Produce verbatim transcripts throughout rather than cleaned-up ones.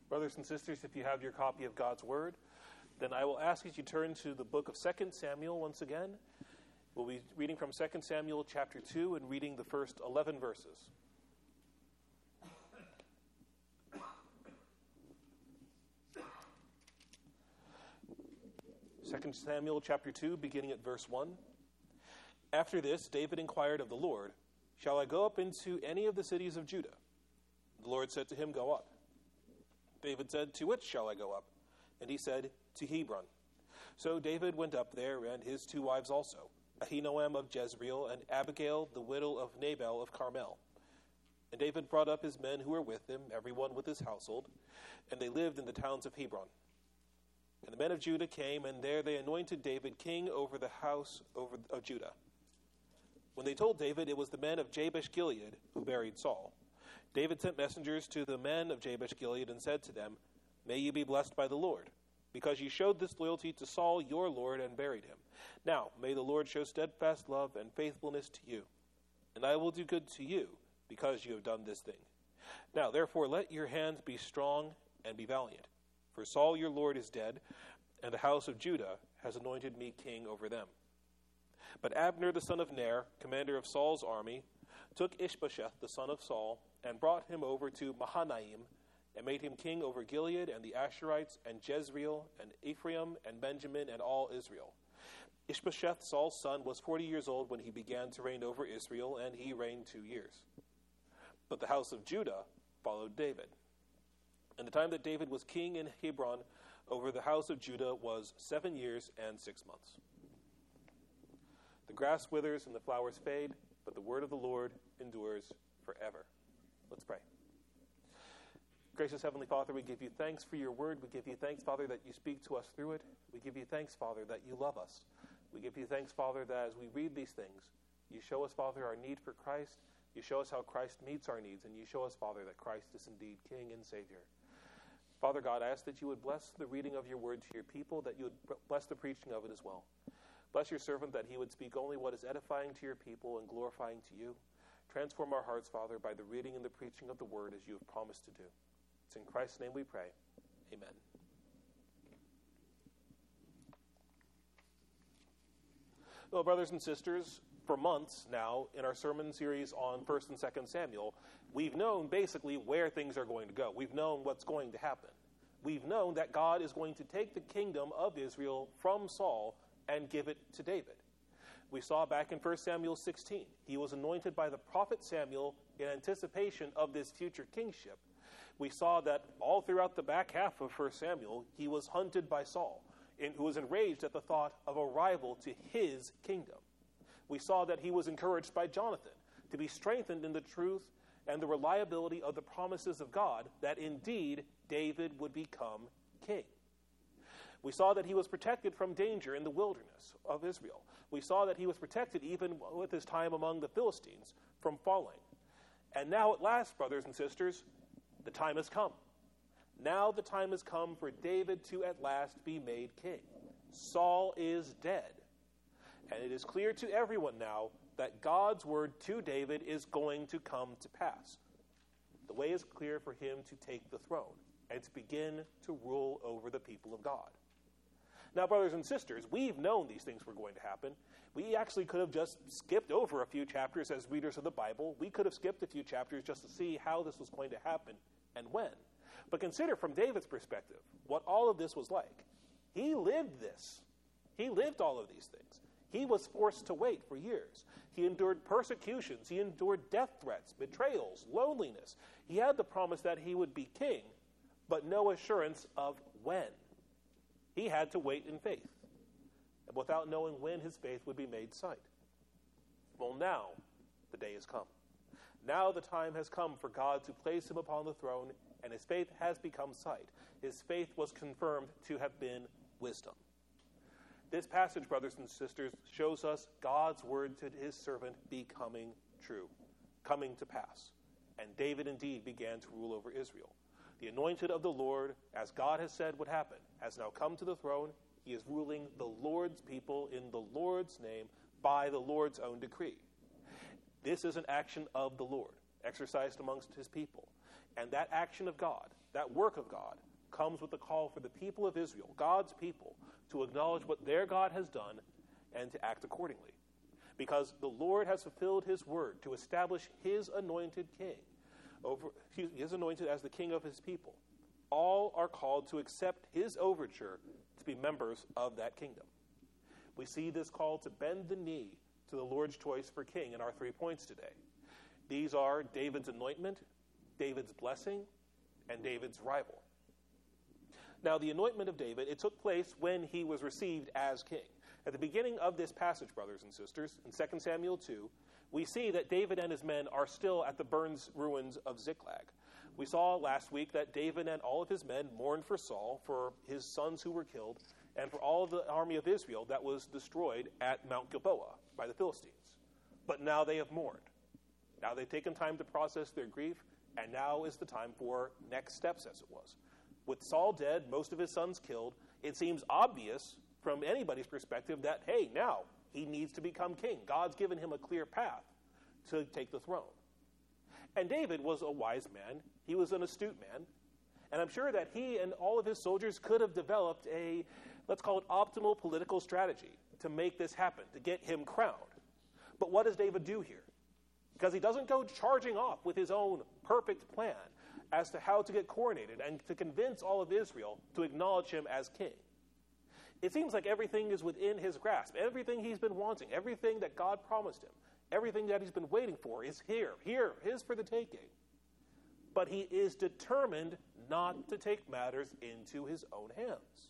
Brothers and sisters, if you have your copy of God's Word, then I will ask that you turn to the book of Second Samuel once again. We'll be reading from Second Samuel chapter two and reading the first eleven verses. Second Samuel chapter two, beginning at verse one. After this, David inquired of the Lord, "Shall I go up into any of the cities of Judah?" The Lord said to him, "Go up." David said, "To which shall I go up?" And he said, "To Hebron." So David went up there, and his two wives also, Ahinoam of Jezreel, and Abigail, the widow of Nabal of Carmel. And David brought up his men who were with him, every one with his household, and they lived in the towns of Hebron. And the men of Judah came, and there they anointed David king over the house over of Judah. When they told David it was the men of Jabesh-Gilead who buried Saul, David sent messengers to the men of Jabesh-Gilead and said to them, "May you be blessed by the Lord, because you showed this loyalty to Saul your Lord and buried him. Now may the Lord show steadfast love and faithfulness to you, and I will do good to you, because you have done this thing. Now therefore let your hands be strong and be valiant, for Saul your Lord is dead, and the house of Judah has anointed me king over them." But Abner the son of Ner, commander of Saul's army, took Ishbosheth the son of Saul, and brought him over to Mahanaim, and made him king over Gilead and the Asherites and Jezreel and Ephraim and Benjamin and all Israel. Ishbosheth, Saul's son, was forty years old when he began to reign over Israel, and he reigned two years. But the house of Judah followed David. And the time that David was king in Hebron over the house of Judah was seven years and six months. The grass withers and the flowers fade, but the word of the Lord endures forever. Let's pray. Gracious Heavenly Father, we give you thanks for your word. We give you thanks, Father, that you speak to us through it. We give you thanks, Father, that you love us. We give you thanks, Father, that as we read these things, you show us, Father, our need for Christ. You show us how Christ meets our needs, and you show us, Father, that Christ is indeed King and Savior. Father God, I ask that you would bless the reading of your word to your people, that you would bless the preaching of it as well. Bless your servant that he would speak only what is edifying to your people and glorifying to you. Transform our hearts, Father, by the reading and the preaching of the word as you have promised to do. It's in Christ's name we pray. Amen. Well, brothers and sisters, for months now in our sermon series on First and Second Samuel, we've known basically where things are going to go. We've known what's going to happen. We've known that God is going to take the kingdom of Israel from Saul and give it to David. We saw back in First Samuel sixteen, he was anointed by the prophet Samuel in anticipation of this future kingship. We saw that all throughout the back half of First Samuel, he was hunted by Saul, who was enraged at the thought of a rival to his kingdom. We saw that he was encouraged by Jonathan to be strengthened in the truth and the reliability of the promises of God, that indeed David would become king. We saw that he was protected from danger in the wilderness of Israel. We saw that he was protected even with his time among the Philistines from falling. And now at last, brothers and sisters, the time has come. Now the time has come for David to at last be made king. Saul is dead. And it is clear to everyone now that God's word to David is going to come to pass. The way is clear for him to take the throne and to begin to rule over the people of God. Now, brothers and sisters, we've known these things were going to happen. We actually could have just skipped over a few chapters as readers of the Bible. We could have skipped a few chapters just to see how this was going to happen and when. But consider from David's perspective what all of this was like. He lived this. He lived all of these things. He was forced to wait for years. He endured persecutions. He endured death threats, betrayals, loneliness. He had the promise that he would be king, but no assurance of when. He had to wait in faith, without knowing when his faith would be made sight. Well, now the day has come. Now the time has come for God to place him upon the throne, and his faith has become sight. His faith was confirmed to have been wisdom. This passage, brothers and sisters, shows us God's word to his servant becoming true, coming to pass. And David indeed began to rule over Israel. The anointed of the Lord, as God has said would happen, has now come to the throne. He is ruling the Lord's people in the Lord's name by the Lord's own decree. This is an action of the Lord, exercised amongst his people. And that action of God, that work of God, comes with the call for the people of Israel, God's people, to acknowledge what their God has done and to act accordingly. Because the Lord has fulfilled his word to establish his anointed king, over, he is anointed as the king of his people. All are called to accept his overture to be members of that kingdom. We see this call to bend the knee to the Lord's choice for king in our three points today. These are David's anointment, David's blessing, and David's rival. Now, the anointment of David, it took place when he was received as king. At the beginning of this passage, brothers and sisters, in Second Samuel two, we see that David and his men are still at the burned ruins of Ziklag. We saw last week that David and all of his men mourned for Saul, for his sons who were killed, and for all of the army of Israel that was destroyed at Mount Gilboa by the Philistines. But now they have mourned. Now they've taken time to process their grief, and now is the time for next steps, as it was. With Saul dead, most of his sons killed, it seems obvious from anybody's perspective that, hey, now he needs to become king. God's given him a clear path to take the throne. And David was a wise man. He was an astute man. And I'm sure that he and all of his soldiers could have developed a, let's call it, optimal political strategy to make this happen, to get him crowned. But what does David do here? Because he doesn't go charging off with his own perfect plan as to how to get coronated and to convince all of Israel to acknowledge him as king. It seems like everything is within his grasp. Everything he's been wanting, everything that God promised him, everything that he's been waiting for is here, here, his for the taking. But he is determined not to take matters into his own hands.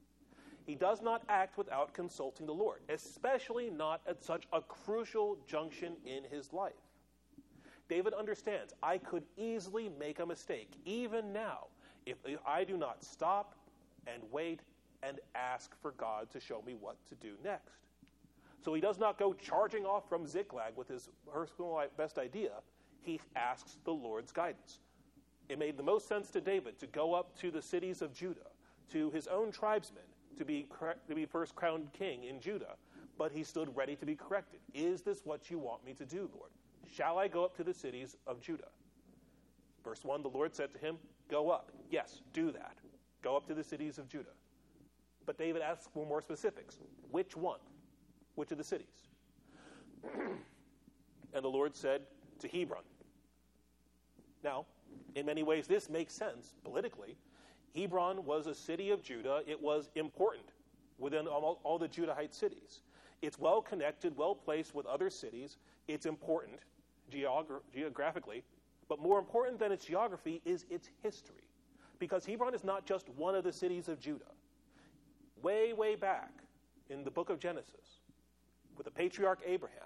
He does not act without consulting the Lord, especially not at such a crucial junction in his life. David understands, I could easily make a mistake, even now, if I do not stop and wait and ask for God to show me what to do next. So he does not go charging off from Ziklag with his personal best idea. He asks the Lord's guidance. It made the most sense to David to go up to the cities of Judah, to his own tribesmen, to be, to be first crowned king in Judah. But he stood ready to be corrected. Is this what you want me to do, Lord? Shall I go up to the cities of Judah? Verse one, the Lord said to him, go up. Yes, do that. Go up to the cities of Judah. But David asks for more specifics. Which one? Which of the cities? And the Lord said, to Hebron. Now, in many ways, this makes sense politically. Hebron was a city of Judah. It was important within all, all the Judahite cities. It's well connected, well placed with other cities. It's important geogra- geographically. But more important than its geography is its history. Because Hebron is not just one of the cities of Judah. Way, way back in the book of Genesis, with the patriarch Abraham,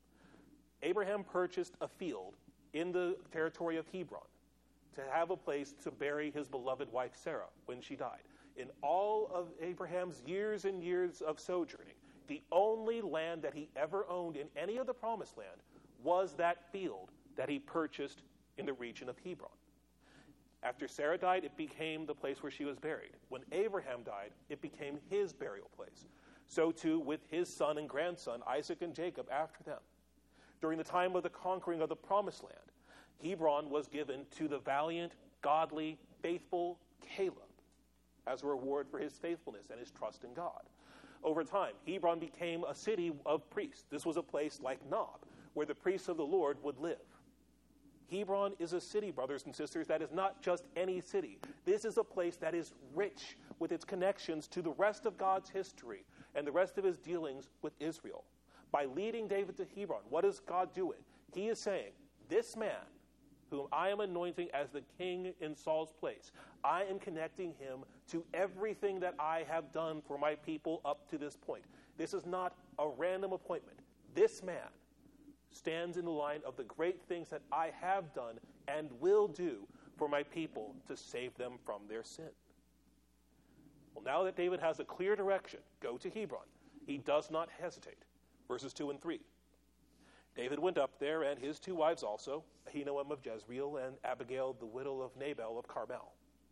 Abraham purchased a field in the territory of Hebron to have a place to bury his beloved wife Sarah when she died. In all of Abraham's years and years of sojourning, the only land that he ever owned in any of the promised land was that field that he purchased in the region of Hebron. After Sarah died, it became the place where she was buried. When Abraham died, it became his burial place. So too with his son and grandson, Isaac and Jacob, after them. During the time of the conquering of the Promised Land, Hebron was given to the valiant, godly, faithful Caleb as a reward for his faithfulness and his trust in God. Over time, Hebron became a city of priests. This was a place like Nob, where the priests of the Lord would live. Hebron is a city, brothers and sisters, that is not just any city. This is a place that is rich with its connections to the rest of God's history and the rest of his dealings with Israel. By leading David to Hebron, what is God doing? He is saying, this man, whom I am anointing as the king in Saul's place, I am connecting him to everything that I have done for my people up to this point. This is not a random appointment. This man stands in the line of the great things that I have done and will do for my people to save them from their sin. Well, now that David has a clear direction, go to Hebron, he does not hesitate. Verses two and three. David went up there, and his two wives also, Ahinoam of Jezreel and Abigail, the widow of Nabal of Carmel.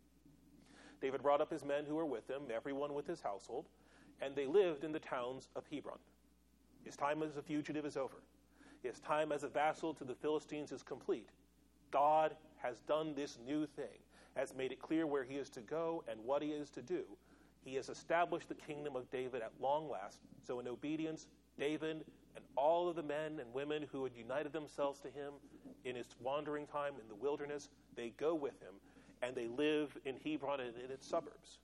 David brought up his men who were with him, everyone with his household, and they lived in the towns of Hebron. His time as a fugitive is over. His time as a vassal to the Philistines is complete. God has done this new thing, has made it clear where he is to go and what he is to do. He has established the kingdom of David at long last. So in obedience, David and all of the men and women who had united themselves to him in his wandering time in the wilderness, they go with him, and they live in Hebron and in its suburbs.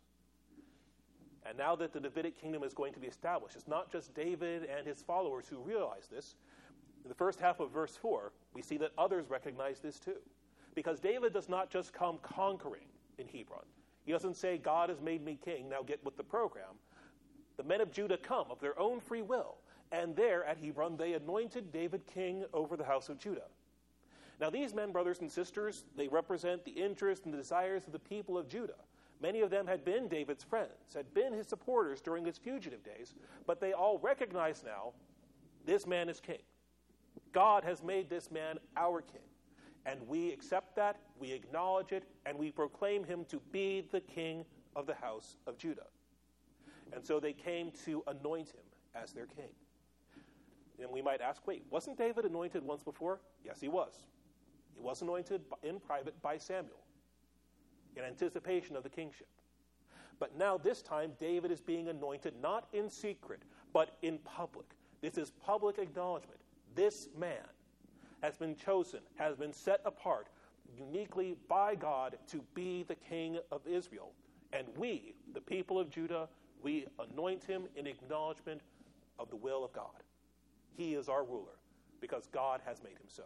And now that the Davidic kingdom is going to be established, it's not just David and his followers who realize this. In the first half of verse four, we see that others recognize this too. Because David does not just come conquering in Hebron. He doesn't say, God has made me king, now get with the program. The men of Judah come of their own free will, and there at Hebron they anointed David king over the house of Judah. Now these men, brothers and sisters, they represent the interests and the desires of the people of Judah. Many of them had been David's friends, had been his supporters during his fugitive days, but they all recognize now, this man is king. God has made this man our king. And we accept that, we acknowledge it, and we proclaim him to be the king of the house of Judah. And so they came to anoint him as their king. And we might ask, wait, wasn't David anointed once before? Yes, he was. He was anointed in private by Samuel in anticipation of the kingship. But now this time, David is being anointed not in secret, but in public. This is public acknowledgement. This man has been chosen, has been set apart uniquely by God to be the king of Israel. And we, the people of Judah, we anoint him in acknowledgement of the will of God. He is our ruler because God has made him so.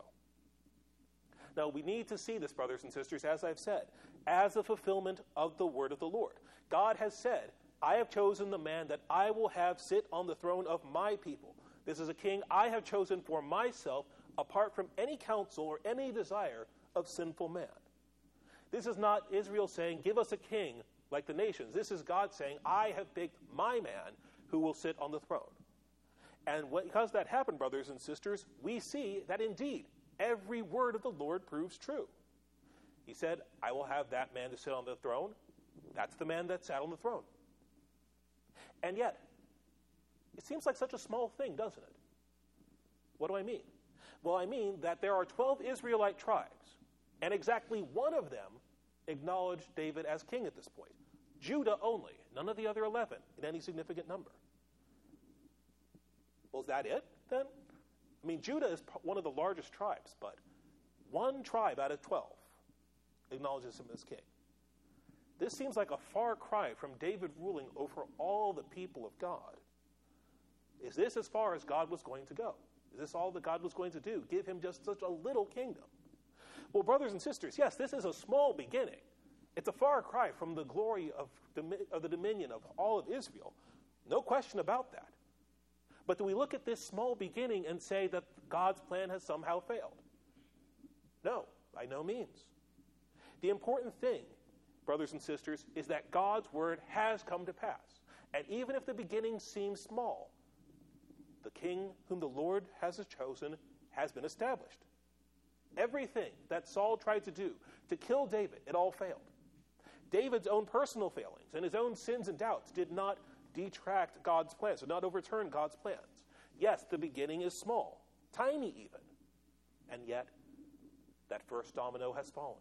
Now, we need to see this, brothers and sisters, as I've said, as a fulfillment of the word of the Lord. God has said, I have chosen the man that I will have sit on the throne of my people. This is a king I have chosen for myself, apart from any counsel or any desire of sinful man. This is not Israel saying, give us a king like the nations. This is God saying, I have picked my man who will sit on the throne. And because that happened, brothers and sisters, we see that indeed every word of the Lord proves true. He said, I will have that man to sit on the throne. That's the man that sat on the throne. And yet, it seems like such a small thing, doesn't it? What do I mean? Well, I mean that there are twelve Israelite tribes, and exactly one of them acknowledged David as king at this point. Judah only, none of the other eleven in any significant number. Well, is that it then? I mean, Judah is one of the largest tribes, but one tribe out of twelve acknowledges him as king. This seems like a far cry from David ruling over all the people of God. Is this as far as God was going to go? Is this all that God was going to do? Give him just such a little kingdom? Well, brothers and sisters, yes, this is a small beginning. It's a far cry from the glory of, of the dominion of all of Israel. No question about that. But do we look at this small beginning and say that God's plan has somehow failed? No, by no means. The important thing, brothers and sisters, is that God's word has come to pass. And even if the beginning seems small, the king whom the Lord has chosen has been established. Everything that Saul tried to do to kill David, it all failed. David's own personal failings and his own sins and doubts did not detract God's plans, did not overturn God's plans. Yes, the beginning is small, tiny even, and yet that first domino has fallen.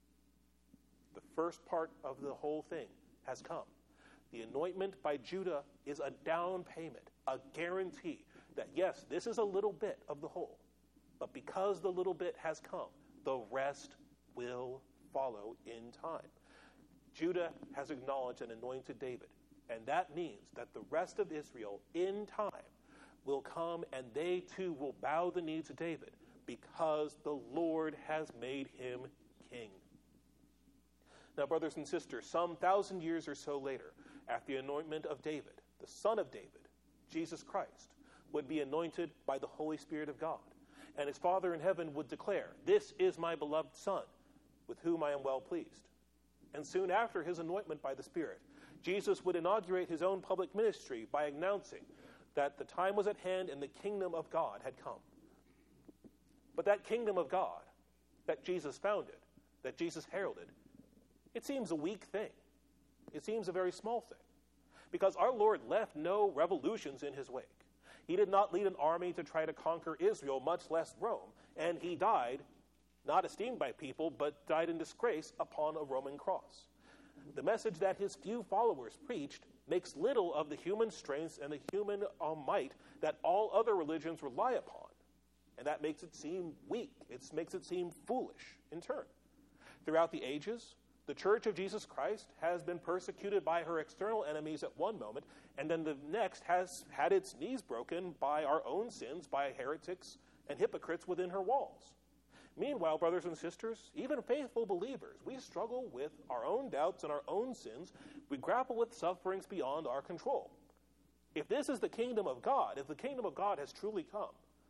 The first part of the whole thing has come. The anointment by Judah is a down payment, a guarantee that, yes, this is a little bit of the whole, but because the little bit has come, the rest will follow in time. Judah has acknowledged and anointed David, and that means that the rest of Israel in time will come and they too will bow the knee to David because the Lord has made him king. Now, brothers and sisters, some thousand years or so later, after the anointment of David, the son of David, Jesus Christ, would be anointed by the Holy Spirit of God. And his Father in heaven would declare, this is my beloved Son, with whom I am well pleased. And soon after his anointment by the Spirit, Jesus would inaugurate his own public ministry by announcing that the time was at hand and the kingdom of God had come. But that kingdom of God that Jesus founded, that Jesus heralded, it seems a weak thing. It seems a very small thing. Because our Lord left no revolutions in his wake. He did not lead an army to try to conquer Israel, much less Rome. And he died not esteemed by people, but died in disgrace upon a Roman cross. The message that his few followers preached makes little of the human strength and the human uh, might that all other religions rely upon, and that makes it seem weak. It makes it seem foolish in turn. Throughout the ages, the Church of Jesus Christ has been persecuted by her external enemies at one moment, and then the next has had its knees broken by our own sins, by heretics and hypocrites within her walls. Meanwhile, brothers and sisters, even faithful believers, we struggle with our own doubts and our own sins. We grapple with sufferings beyond our control. If this is the kingdom of God, if the kingdom of God has truly come,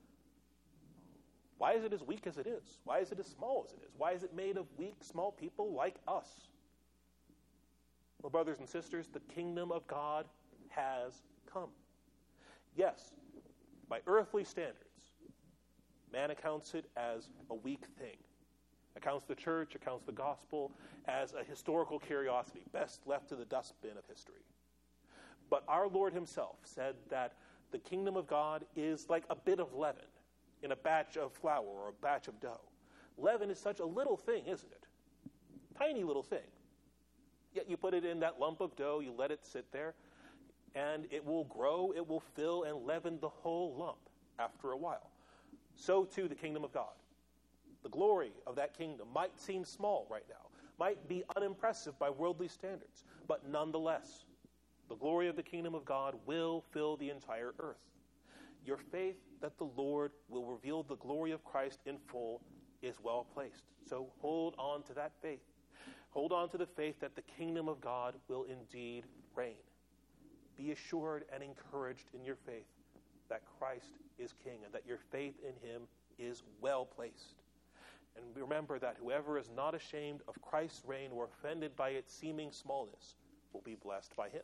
why is it as weak as it is? Why is it as small as it is? Why is it made of weak, small people like us? Well, brothers and sisters, the kingdom of God has come. Yes, by earthly standards, man accounts it as a weak thing. Accounts the church, accounts the gospel as a historical curiosity, best left to the dustbin of history. But our Lord himself said that the kingdom of God is like a bit of leaven in a batch of flour or a batch of dough. Leaven is such a little thing, isn't it? Tiny little thing. Yet you put it in that lump of dough, you let it sit there, and it will grow, it will fill and leaven the whole lump after a while. So too the kingdom of God. The glory of that kingdom might seem small right now, might be unimpressive by worldly standards, but nonetheless, the glory of the kingdom of God will fill the entire earth. Your faith that the Lord will reveal the glory of Christ in full is well placed. So hold on to that faith. Hold on to the faith that the kingdom of God will indeed reign. Be assured and encouraged in your faith that Christ is king and that your faith in him is well placed. And remember that whoever is not ashamed of Christ's reign or offended by its seeming smallness will be blessed by him.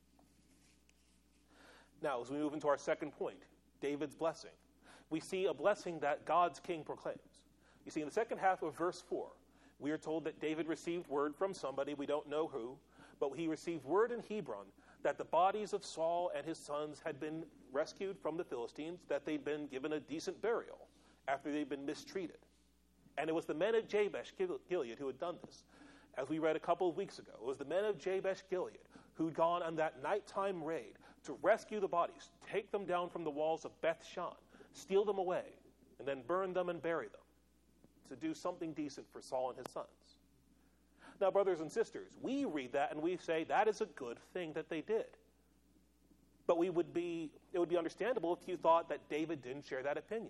Now, as we move into our second point, David's blessing, we see a blessing that God's king proclaims. You see, in the second half of verse four, we are told that David received word from somebody, we don't know who, but he received word in Hebron that the bodies of Saul and his sons had been rescued from the Philistines, that they'd been given a decent burial after they'd been mistreated. And it was the men of Jabesh Gilead who had done this. As we read a couple of weeks ago, it was the men of Jabesh Gilead who'd gone on that nighttime raid to rescue the bodies, take them down from the walls of Beth Shan, steal them away, and then burn them and bury them, to do something decent for Saul and his sons. Now, brothers and sisters, we read that and we say that is a good thing that they did. But we would be, it would be understandable if you thought that David didn't share that opinion.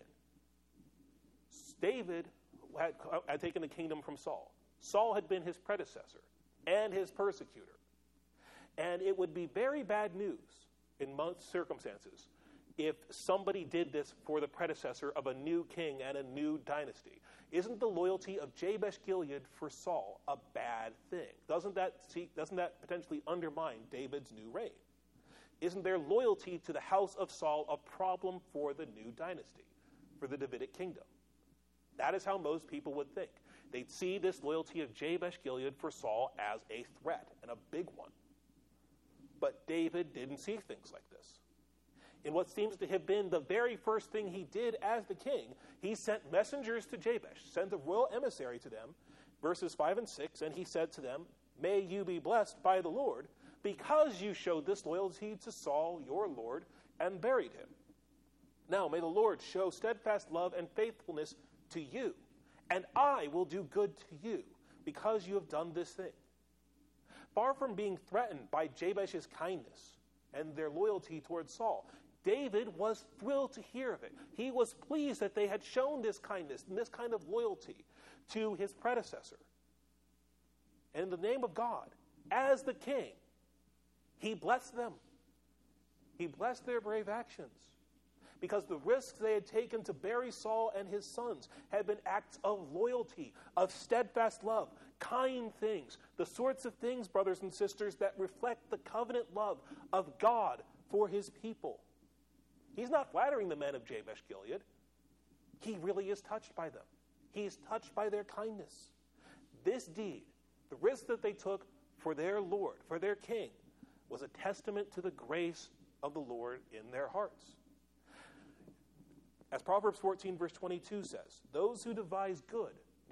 David had, had taken the kingdom from Saul. Saul had been his predecessor and his persecutor. And it would be very bad news in most circumstances if somebody did this for the predecessor of a new king and a new dynasty. Isn't the loyalty of Jabesh Gilead for Saul a bad thing? Doesn't that see, doesn't that potentially undermine David's new reign? Isn't their loyalty to the house of Saul a problem for the new dynasty, for the Davidic kingdom? That is how most people would think. They'd see this loyalty of Jabesh Gilead for Saul as a threat, and a big one. But David didn't see things like this. In what seems to have been the very first thing he did as the king, he sent messengers to Jabesh, sent a royal emissary to them, verses five and six, and he said to them, "May you be blessed by the Lord, because you showed this loyalty to Saul, your Lord, and buried him. Now may the Lord show steadfast love and faithfulness to you, and I will do good to you, because you have done this thing." Far from being threatened by Jabesh's kindness and their loyalty towards Saul, David was thrilled to hear of it. He was pleased that they had shown this kindness and this kind of loyalty to his predecessor. And in the name of God, as the king, he blessed them. He blessed their brave actions, because the risks they had taken to bury Saul and his sons had been acts of loyalty, of steadfast love, kind things, the sorts of things, brothers and sisters, that reflect the covenant love of God for his people. He's not flattering the men of Jabesh Gilead. He really is touched by them. He is touched by their kindness. This deed, the risk that they took for their Lord, for their king, was a testament to the grace of the Lord in their hearts. As Proverbs fourteen verse twenty-two says, "Those who devise good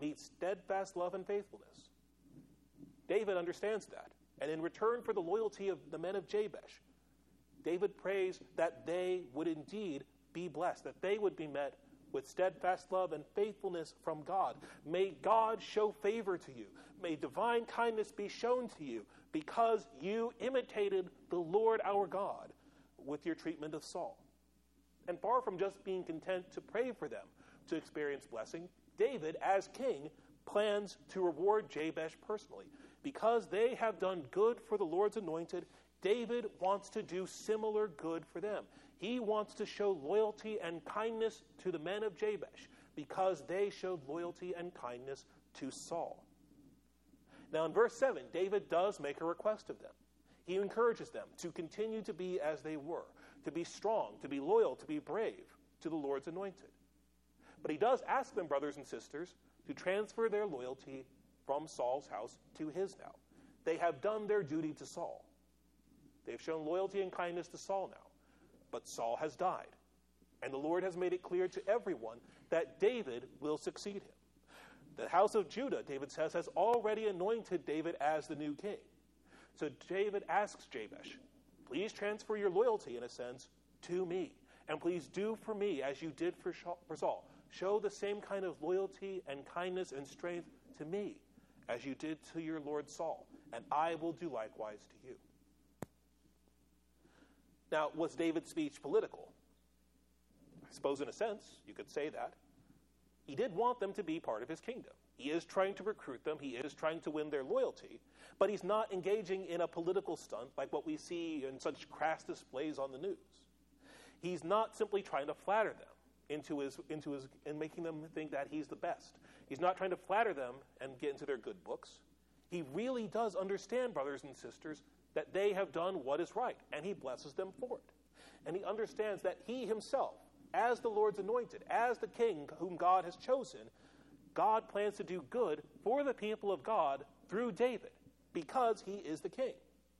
needs steadfast love and faithfulness. David understands that. And in return for the loyalty of the men of Jabesh, David prays that they would indeed be blessed, that they would be met with steadfast love and faithfulness from God. May God show favor to you. May divine kindness be shown to you because you imitated the Lord our God with your treatment of Saul. And far from just being content to pray for them to experience blessing, David, as king, plans to reward Jabesh personally. Because they have done good for the Lord's anointed, David wants to do similar good for them. He wants to show loyalty and kindness to the men of Jabesh because they showed loyalty and kindness to Saul. Now in verse seven, David does make a request of them. He encourages them to continue to be as they were, to be strong, to be loyal, to be brave to the Lord's anointed. But he does ask them, brothers and sisters, to transfer their loyalty from Saul's house to his now. They have done their duty to Saul. They've shown loyalty and kindness to Saul now. But Saul has died. And the Lord has made it clear to everyone that David will succeed him. The house of Judah, David says, has already anointed David as the new king. So David asks Jabesh, please transfer your loyalty, in a sense, to me. And please do for me as you did for Saul. Show the same kind of loyalty and kindness and strength to me as you did to your Lord Saul, and I will do likewise to you. Now, was David's speech political? I suppose in a sense, you could say that. He did want them to be part of his kingdom. He is trying to recruit them. He is trying to win their loyalty, but he's not engaging in a political stunt like what we see in such crass displays on the news. He's not simply trying to flatter them into his, into his, and making them think that he's the best. He's not trying to flatter them and get into their good books. He really does understand, brothers and sisters, that they have done what is right, and he blesses them for it. And he understands that he himself, as the Lord's anointed, as the king whom God has chosen, God plans to do good for the people of God through David, because he is the king.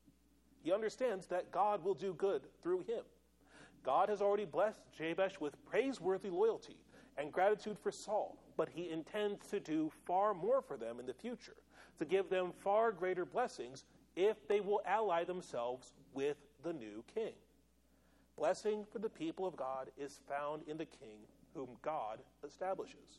He understands that God will do good through him. God has already blessed Jabesh with praiseworthy loyalty and gratitude for Saul, but he intends to do far more for them in the future, to give them far greater blessings if they will ally themselves with the new king. Blessing for the people of God is found in the king whom God establishes.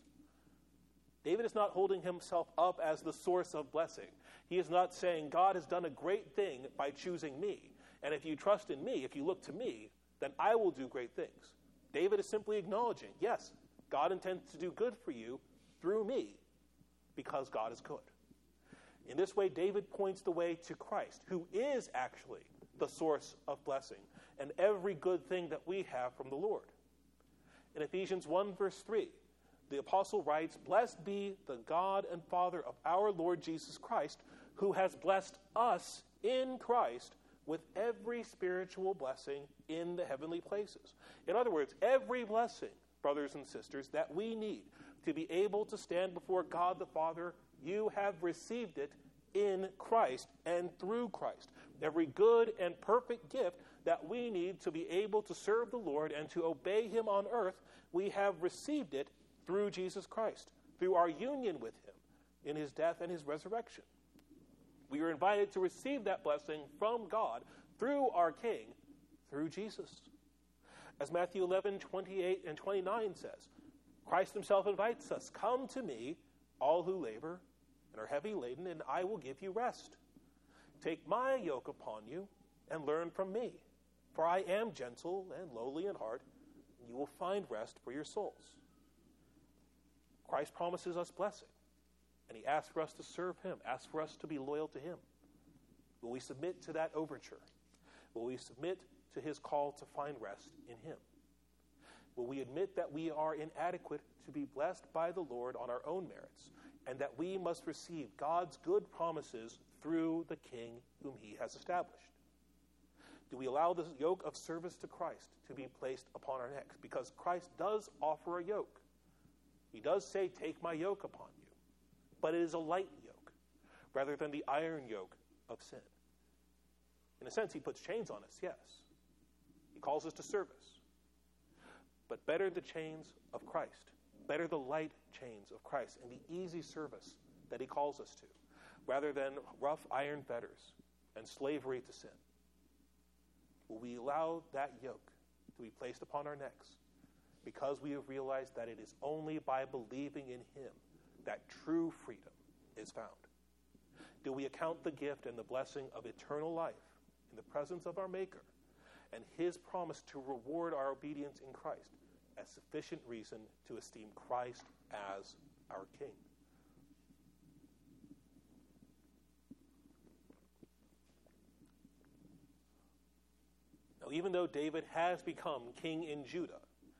David is not holding himself up as the source of blessing. He is not saying, God has done a great thing by choosing me, and if you trust in me, if you look to me, then I will do great things. David is simply acknowledging, yes, God intends to do good for you through me because God is good. In this way, David points the way to Christ, who is actually the source of blessing and every good thing that we have from the Lord. In Ephesians one, verse three, the apostle writes, blessed be the God and Father of our Lord Jesus Christ, who has blessed us in Christ with every spiritual blessing in the heavenly places. In other words, every blessing, brothers and sisters, that we need to be able to stand before God the Father, you have received it in Christ and through Christ. Every good and perfect gift that we need to be able to serve the Lord and to obey him on earth, we have received it through Jesus Christ, through our union with him in his death and his resurrection. We are invited to receive that blessing from God through our King, through Jesus. As Matthew eleven, twenty-eight and twenty-nine says, Christ himself invites us, come to me, all who labor and are heavy laden, and I will give you rest. Take my yoke upon you and learn from me, for I am gentle and lowly in heart, and you will find rest for your souls. Christ promises us blessing, and he asks for us to serve him, asks for us to be loyal to him. Will we submit to that overture? Will we submit to his call to find rest in him? Will we admit that we are inadequate to be blessed by the Lord on our own merits, and that we must receive God's good promises through the King whom he has established? Do we allow the yoke of service to Christ to be placed upon our necks? Because Christ does offer a yoke. He does say, take my yoke upon you. But it is a light yoke, rather than the iron yoke of sin. In a sense, he puts chains on us, yes. He calls us to service. But better the chains of Christ, better the light chains of Christ and the easy service that he calls us to, rather than rough iron fetters and slavery to sin? Will we allow that yoke to be placed upon our necks because we have realized that it is only by believing in him that true freedom is found? Do we account the gift and the blessing of eternal life in the presence of our Maker and his promise to reward our obedience in Christ as sufficient reason to esteem Christ as our King? Now, even though David has become king in Judah,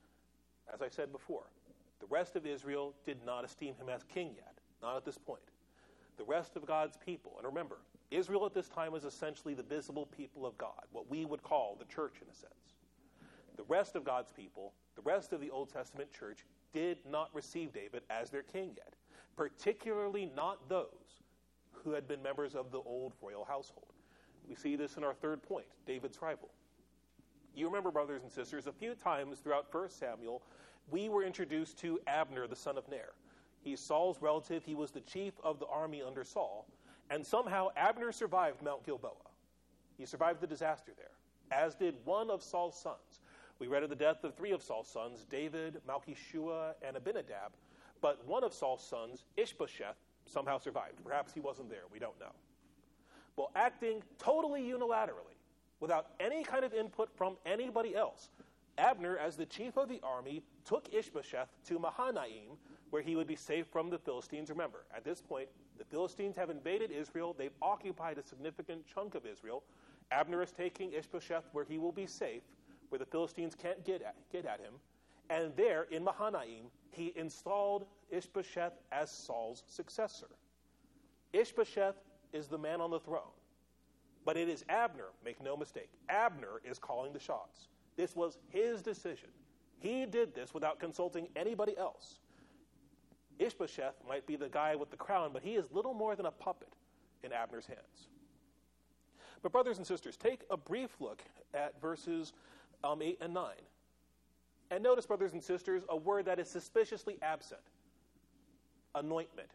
as I said before, the rest of Israel did not esteem him as king yet, not at this point. The rest of God's people, and remember, Israel at this time was essentially the visible people of God, what we would call the church in a sense. The rest of God's people, the rest of the Old Testament church, did not receive David as their king yet, particularly not those who had been members of the old royal household. We see this in our third point, David's rival. You remember, brothers and sisters, a few times throughout First Samuel, we were introduced to Abner, the son of Ner. He's Saul's relative. He was the chief of the army under Saul. And somehow Abner survived Mount Gilboa. He survived the disaster there, as did one of Saul's sons. We read of the death of three of Saul's sons, David, Malchishua, and Abinadab. But one of Saul's sons, Ishbosheth, somehow survived. Perhaps he wasn't there. We don't know. Well, acting totally unilaterally, without any kind of input from anybody else, Abner, as the chief of the army, took Ishbosheth to Mahanaim, where he would be safe from the Philistines. Remember, at this point, the Philistines have invaded Israel. They've occupied a significant chunk of Israel. Abner is taking Ishbosheth where he will be safe, where the Philistines can't get at, get at him. And there, in Mahanaim, he installed Ishbosheth as Saul's successor. Ishbosheth is the man on the throne. But it is Abner, make no mistake. Abner is calling the shots. This was his decision. He did this without consulting anybody else. Ishbosheth might be the guy with the crown, but he is little more than a puppet in Abner's hands. But brothers and sisters, take a brief look at verses um, eight and nine. And notice, brothers and sisters, a word that is suspiciously absent. Anointment.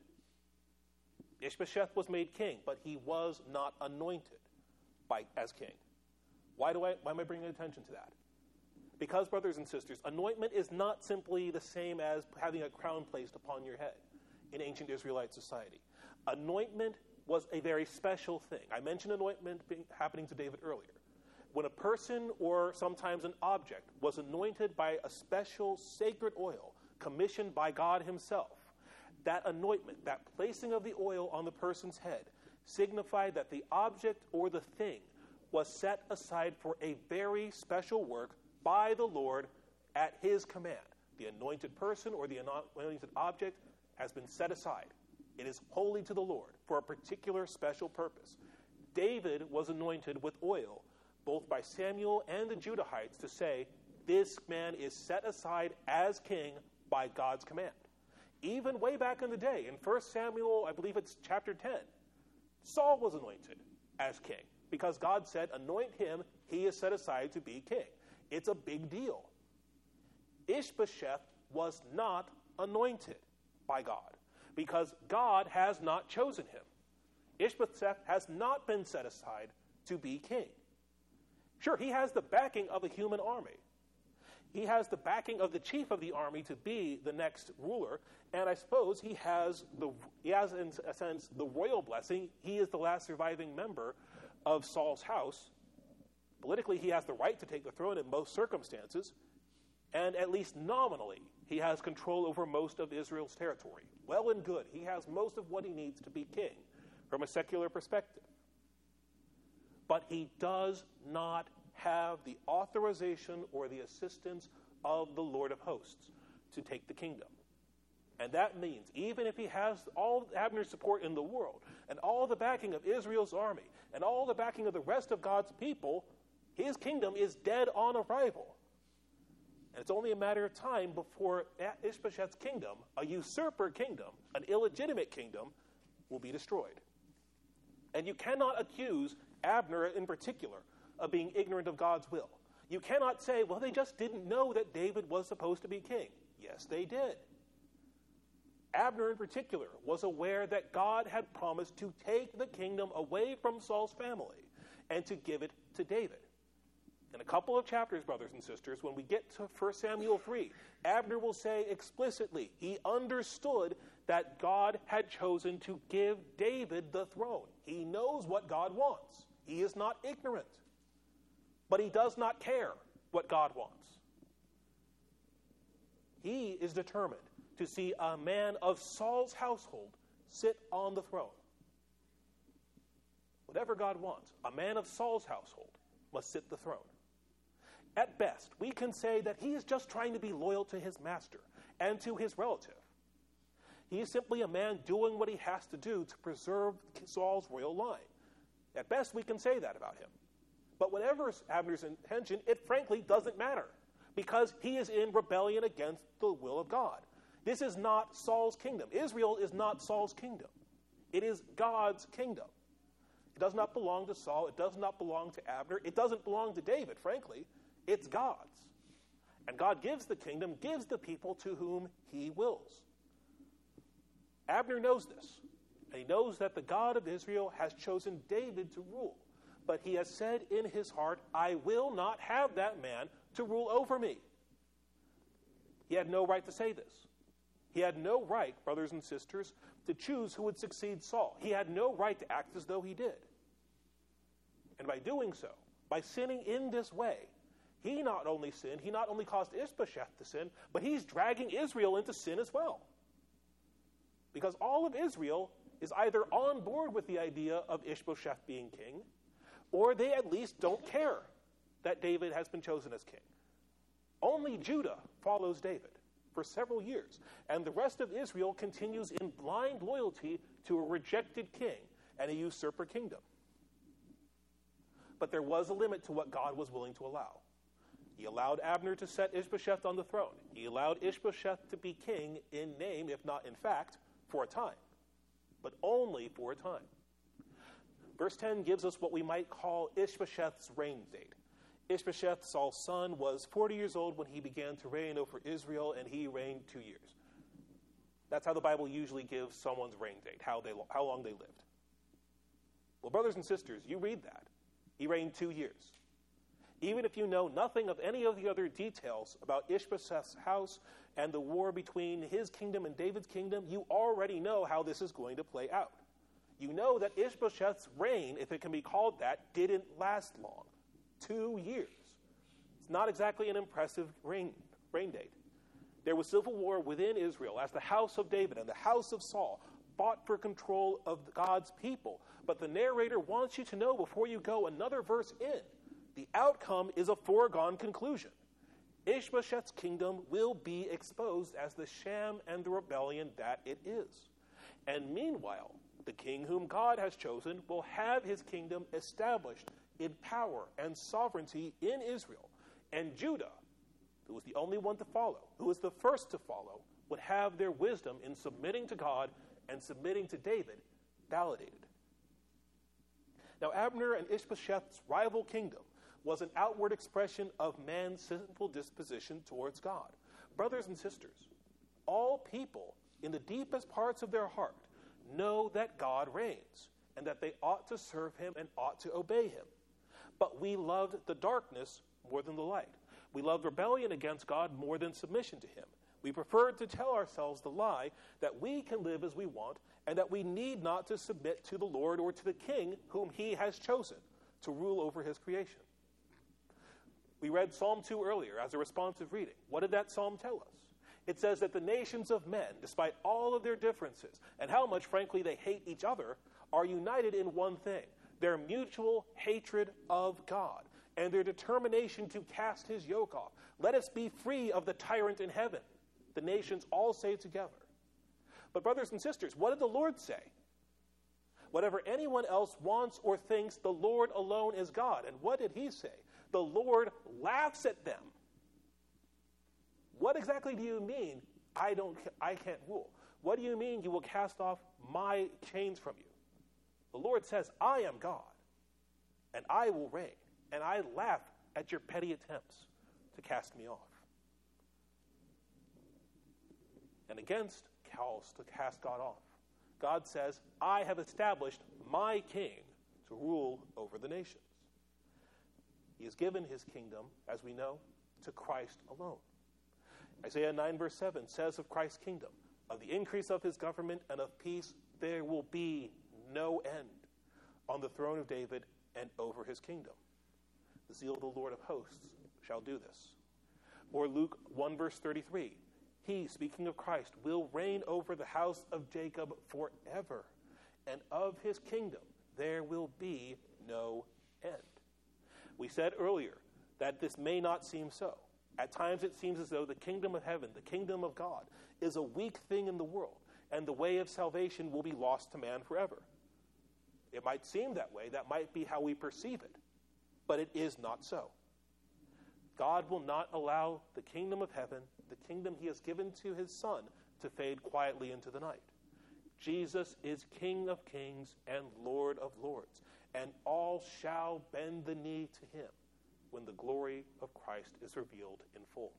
Ishbosheth was made king, but he was not anointed by, as king. Why do I, why am I bringing attention to that? Because, brothers and sisters, anointment is not simply the same as having a crown placed upon your head in ancient Israelite society. Anointment was a very special thing. I mentioned anointment being, happening to David earlier. When a person or sometimes an object was anointed by a special sacred oil commissioned by God himself, that anointment, that placing of the oil on the person's head, signified that the object or the thing was set aside for a very special work by the Lord at his command. The anointed person or the anointed object has been set aside. It is holy to the Lord for a particular special purpose. David was anointed with oil, both by Samuel and the Judahites, to say, this man is set aside as king by God's command. Even way back in the day, in First Samuel, I believe it's chapter ten, Saul was anointed as king because God said, anoint him, he is set aside to be king. It's a big deal. Ishbosheth was not anointed by God because God has not chosen him. Ishbosheth has not been set aside to be king. Sure, he has the backing of a human army. He has the backing of the chief of the army to be the next ruler, and I suppose he has, the, he has in a sense, the royal blessing. He is the last surviving member of Saul's house. Politically, he has the right to take the throne in most circumstances, and at least nominally, he has control over most of Israel's territory. Well and good, he has most of what he needs to be king from a secular perspective. But he does not have the authorization or the assistance of the Lord of hosts to take the kingdom. And that means even if he has all Abner's support in the world and all the backing of Israel's army and all the backing of the rest of God's people, his kingdom is dead on arrival. And it's only a matter of time before Ishbosheth's kingdom, a usurper kingdom, an illegitimate kingdom, will be destroyed. And you cannot accuse Abner in particular of being ignorant of God's will. You cannot say, well, they just didn't know that David was supposed to be king. Yes, they did. Abner in particular was aware that God had promised to take the kingdom away from Saul's family and to give it to David. In a couple of chapters, brothers and sisters, when we get to First Samuel three, Abner will say explicitly he understood that God had chosen to give David the throne. He knows what God wants. He is not ignorant. But he does not care what God wants. He is determined to see a man of Saul's household sit on the throne. Whatever God wants, a man of Saul's household must sit the throne. At best, we can say that he is just trying to be loyal to his master and to his relative. He is simply a man doing what he has to do to preserve Saul's royal line. At best, we can say that about him. But whatever Abner's intention, it frankly doesn't matter, because he is in rebellion against the will of God. This is not Saul's kingdom. Israel is not Saul's kingdom. It is God's kingdom. It does not belong to Saul. It does not belong to Abner. It doesn't belong to David, frankly. It's God's. And God gives the kingdom, gives the people to whom he wills. Abner knows this. And he knows that the God of Israel has chosen David to rule. But he has said in his heart, I will not have that man to rule over me. He had no right to say this. He had no right, brothers and sisters, to choose who would succeed Saul. He had no right to act as though he did. And by doing so, by sinning in this way, he not only sinned, he not only caused Ishbosheth to sin, but he's dragging Israel into sin as well. Because all of Israel is either on board with the idea of Ishbosheth being king, or they at least don't care that David has been chosen as king. Only Judah follows David for several years, and the rest of Israel continues in blind loyalty to a rejected king and a usurper kingdom. But there was a limit to what God was willing to allow. He allowed Abner to set Ishbosheth on the throne. He allowed Ishbosheth to be king in name, if not in fact, for a time. But only for a time. Verse ten gives us what we might call Ishbosheth's reign date. Ishbosheth, Saul's son, was forty years old when he began to reign over Israel, and he reigned two years. That's how the Bible usually gives someone's reign date, how, they, how long they lived. Well, brothers and sisters, you read that. He reigned two years. Even if you know nothing of any of the other details about Ishbosheth's house and the war between his kingdom and David's kingdom, you already know how this is going to play out. You know that Ishbosheth's reign, if it can be called that, didn't last long. Two years. It's not exactly an impressive reign, reign date. There was civil war within Israel as the house of David and the house of Saul fought for control of God's people. But the narrator wants you to know before you go another verse in, the outcome is a foregone conclusion. Ishbosheth's kingdom will be exposed as the sham and the rebellion that it is. And meanwhile, the king whom God has chosen will have his kingdom established in power and sovereignty in Israel. And Judah, who was the only one to follow, who was the first to follow, would have their wisdom in submitting to God and submitting to David validated. Now, Abner and Ishbosheth's rival kingdom was an outward expression of man's sinful disposition towards God. Brothers and sisters, all people in the deepest parts of their heart know that God reigns and that they ought to serve him and ought to obey him. But we loved the darkness more than the light. We loved rebellion against God more than submission to him. We preferred to tell ourselves the lie that we can live as we want and that we need not to submit to the Lord or to the king whom he has chosen to rule over his creation. We read Psalm two earlier as a responsive reading. What did that psalm tell us? It says that the nations of men, despite all of their differences and how much, frankly, they hate each other, are united in one thing: their mutual hatred of God and their determination to cast his yoke off. Let us be free of the tyrant in heaven, the nations all say together. But brothers and sisters, what did the Lord say? Whatever anyone else wants or thinks, the Lord alone is God. And what did he say? The Lord laughs at them. What exactly do you mean, I don't, I can't rule? What do you mean you will cast off my chains from you? The Lord says, I am God, and I will reign, and I laugh at your petty attempts to cast me off. And against house to cast God off. God says, I have established my king to rule over the nations. He has given his kingdom, as we know, to Christ alone. Isaiah nine verse seven says of Christ's kingdom, of the increase of his government and of peace, there will be no end on the throne of David and over his kingdom. The zeal of the Lord of hosts shall do this. Or Luke one verse thirty-three, he, speaking of Christ, will reign over the house of Jacob forever, and of his kingdom there will be no end. We said earlier that this may not seem so. At times it seems as though the kingdom of heaven, the kingdom of God, is a weak thing in the world, and the way of salvation will be lost to man forever. It might seem that way. That might be how we perceive it. But it is not so. God will not allow the kingdom of heaven, the kingdom he has given to his Son, to fade quietly into the night. Jesus is King of kings and Lord of lords, and all shall bend the knee to him when the glory of Christ is revealed in full.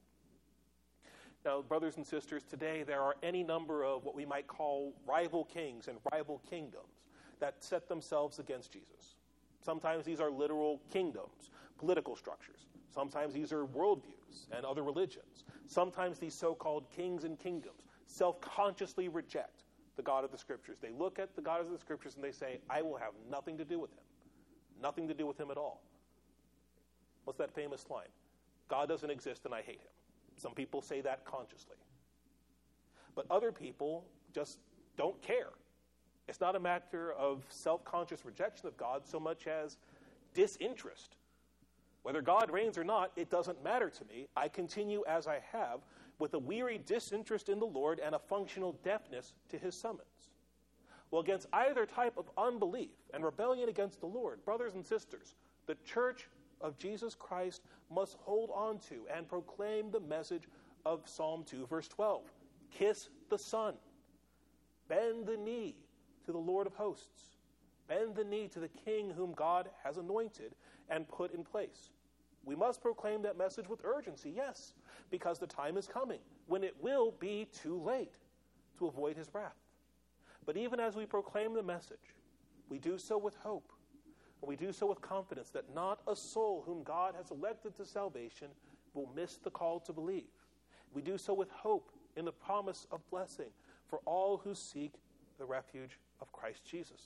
Now, brothers and sisters, today there are any number of what we might call rival kings and rival kingdoms that set themselves against Jesus. Sometimes these are literal kingdoms, political structures. Sometimes these are worldviews and other religions. Sometimes these so-called kings and kingdoms self-consciously reject the God of the Scriptures. They look at the God of the Scriptures and they say, I will have nothing to do with him. Nothing to do with him at all. What's that famous line? God doesn't exist and I hate him. Some people say that consciously. But other people just don't care. It's not a matter of self-conscious rejection of God so much as disinterest. Whether God reigns or not, it doesn't matter to me. I continue as I have with a weary disinterest in the Lord and a functional deafness to his summons. Well, against either type of unbelief and rebellion against the Lord, brothers and sisters, the church of Jesus Christ must hold on to and proclaim the message of Psalm two, verse twelve. Kiss the Son. Bend the knee to the Lord of hosts. Bend the knee to the King whom God has anointed and put in place. We must proclaim that message with urgency, yes, because the time is coming when it will be too late to avoid his wrath. But even as we proclaim the message, we do so with hope. And we do so with confidence that not a soul whom God has elected to salvation will miss the call to believe. We do so with hope in the promise of blessing for all who seek the refuge of Christ Jesus.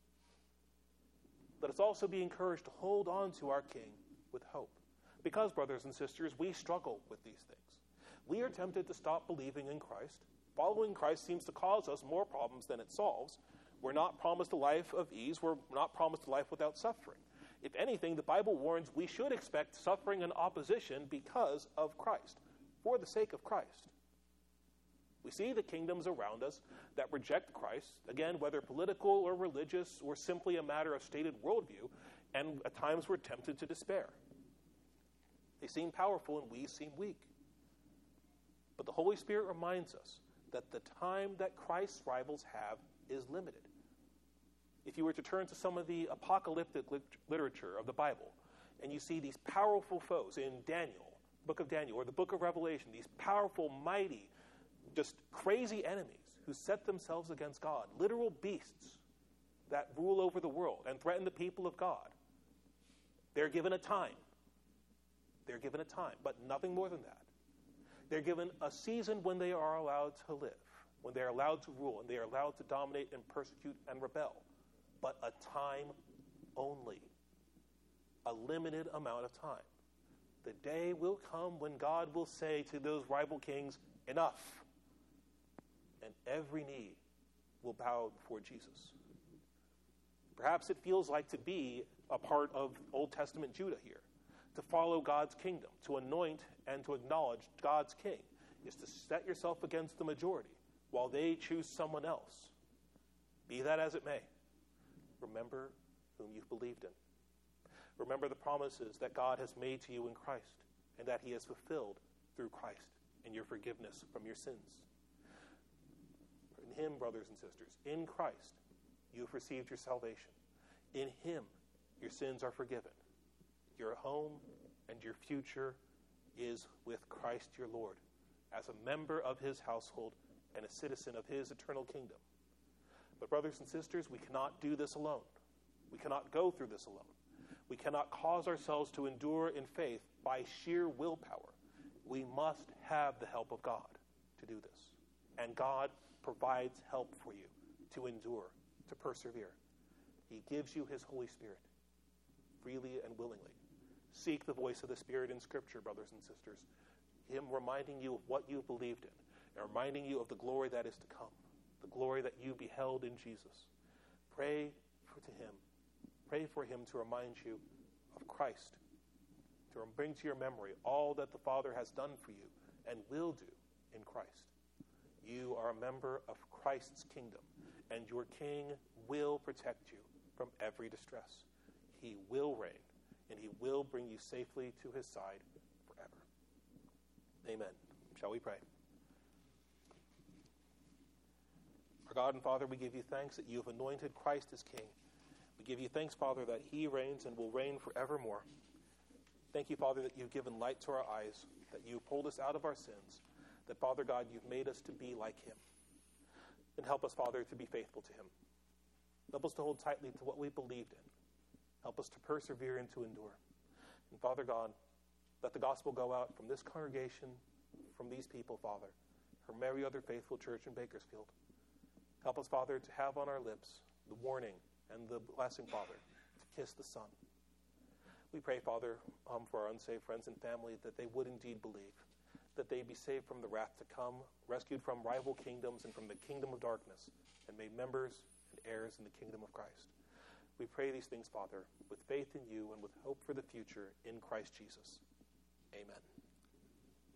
Let us also be encouraged to hold on to our King with hope. Because, brothers and sisters, we struggle with these things. We are tempted to stop believing in Christ. Following Christ seems to cause us more problems than it solves. We're not promised a life of ease. We're not promised a life without suffering. If anything, the Bible warns we should expect suffering and opposition because of Christ, for the sake of Christ. We see the kingdoms around us that reject Christ, again, whether political or religious or simply a matter of stated worldview, and at times we're tempted to despair. They seem powerful and we seem weak. But the Holy Spirit reminds us that the time that Christ's rivals have is limited. If you were to turn to some of the apocalyptic lit- literature of the Bible, and you see these powerful foes in Daniel, the book of Daniel, or the book of Revelation, these powerful, mighty, just crazy enemies who set themselves against God, literal beasts that rule over the world and threaten the people of God, they're given a time. They're given a time, but nothing more than that. They're given a season when they are allowed to live, when they are allowed to rule, and they are allowed to dominate and persecute and rebel. But a time only. A limited amount of time. The day will come when God will say to those rival kings, enough. And every knee will bow before Jesus. Perhaps it feels like to be a part of Old Testament Judah here. To follow God's kingdom, to anoint and to acknowledge God's king, is to set yourself against the majority while they choose someone else. Be that as it may, remember whom you've believed in. Remember the promises that God has made to you in Christ and that he has fulfilled through Christ in your forgiveness from your sins. In him, brothers and sisters, in Christ, you have received your salvation. In him, your sins are forgiven. Your home and your future is with Christ your Lord, as a member of his household and a citizen of his eternal kingdom. But brothers and sisters, we cannot do this alone. We cannot go through this alone. We cannot cause ourselves to endure in faith by sheer willpower. We must have the help of God to do this. And God provides help for you to endure, to persevere. He gives you his Holy Spirit freely and willingly. Seek the voice of the Spirit in Scripture, brothers and sisters. Him reminding you of what you believed in, and reminding you of the glory that is to come, the glory that you beheld in Jesus. Pray for to him. Pray for him to remind you of Christ, to bring to your memory all that the Father has done for you and will do in Christ. You are a member of Christ's kingdom, and your King will protect you from every distress. He will reign, and he will bring you safely to his side forever. Amen. Shall we pray? Our God and Father, we give you thanks that you have anointed Christ as King. We give you thanks, Father, that he reigns and will reign forevermore. Thank you, Father, that you've given light to our eyes, that you pulled us out of our sins, that, Father God, you've made us to be like him. And help us, Father, to be faithful to him. Help us to hold tightly to what we believed in. Help us to persevere and to endure. And Father God, let the gospel go out from this congregation, from these people, Father, from every other faithful church in Bakersfield. Help us, Father, to have on our lips the warning and the blessing, Father, to kiss the Son. We pray, Father, um, for our unsaved friends and family, that they would indeed believe, that they be saved from the wrath to come, rescued from rival kingdoms and from the kingdom of darkness, and made members and heirs in the kingdom of Christ. We pray these things, Father, with faith in you and with hope for the future in Christ Jesus. Amen.